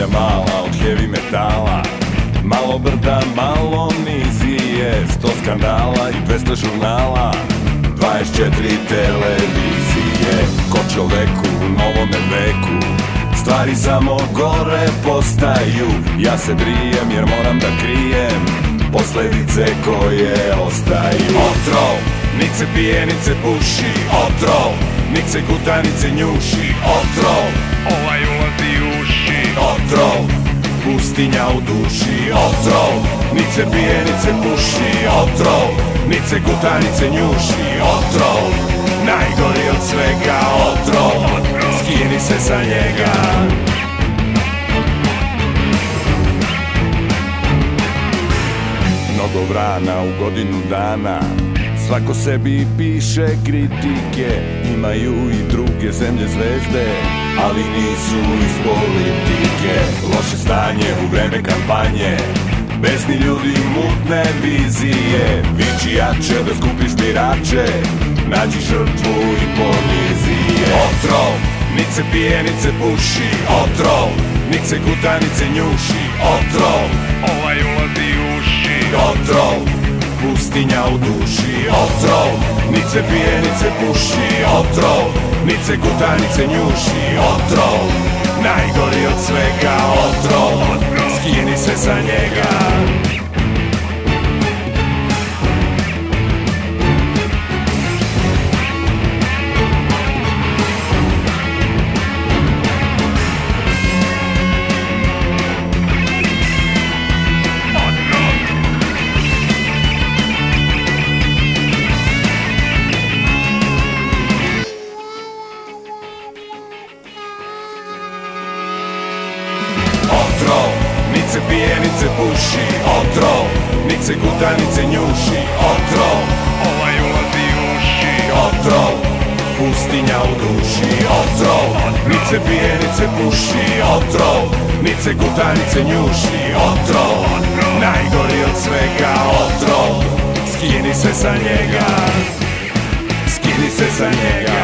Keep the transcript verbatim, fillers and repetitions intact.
zemlja mala od heavy metala. Malo brda, malo nizije, sto skandala i dvesta žurnala, dvadeset četiri televizije. Ko čoveku u novome veku, stvari samo gore postaju. Ja se brijem jer moram da krijem posledice koje ostaju. Otrov, nic se pije, nic se puši. Otrov, nic se guta, nic se njuši. Otrov, ovaj ulazi u uši. Otrov, pustinja u duši. Otrov, nic se pije, nic se puši. Otrov, nic se guta, nic se njuši. Otrov, najgori od svega. Otrov, skini se sa njega. Mnogo vrana u godinu dana, svako sebi piše kritike. Imaju i druge zemlje zvezde, ali nisu iz politike. Loše stanje u vreme kampanje, besni ljudi, mutne vizije. Viči jače da skupiš birače, nađi žrtvu i ponizije. Otrov, nic se pije, nic se puši. Otrov, nic se guta, nic se njuši. Otrov, ovaj ulazi u uši. Otrov, pustinja u duši. Otrov, nic se pije, nic se puši. Otrov, nic se guta, nic se njuši. Otrov, najgori od svega. Otrov, skini se sa njega. Otrov, nic se pije, nic se puši. Otrov, nic se guta, nic se njuši. Otrov, ovaj ulazi u uši. Otrov, pustinja u duši. Otrov, nic se pije, nic se puši. Otrov, nic se guta, nic se njuši. Otrov, najgori od svega. Otrov, skini se sa njega. Skini se sa njega.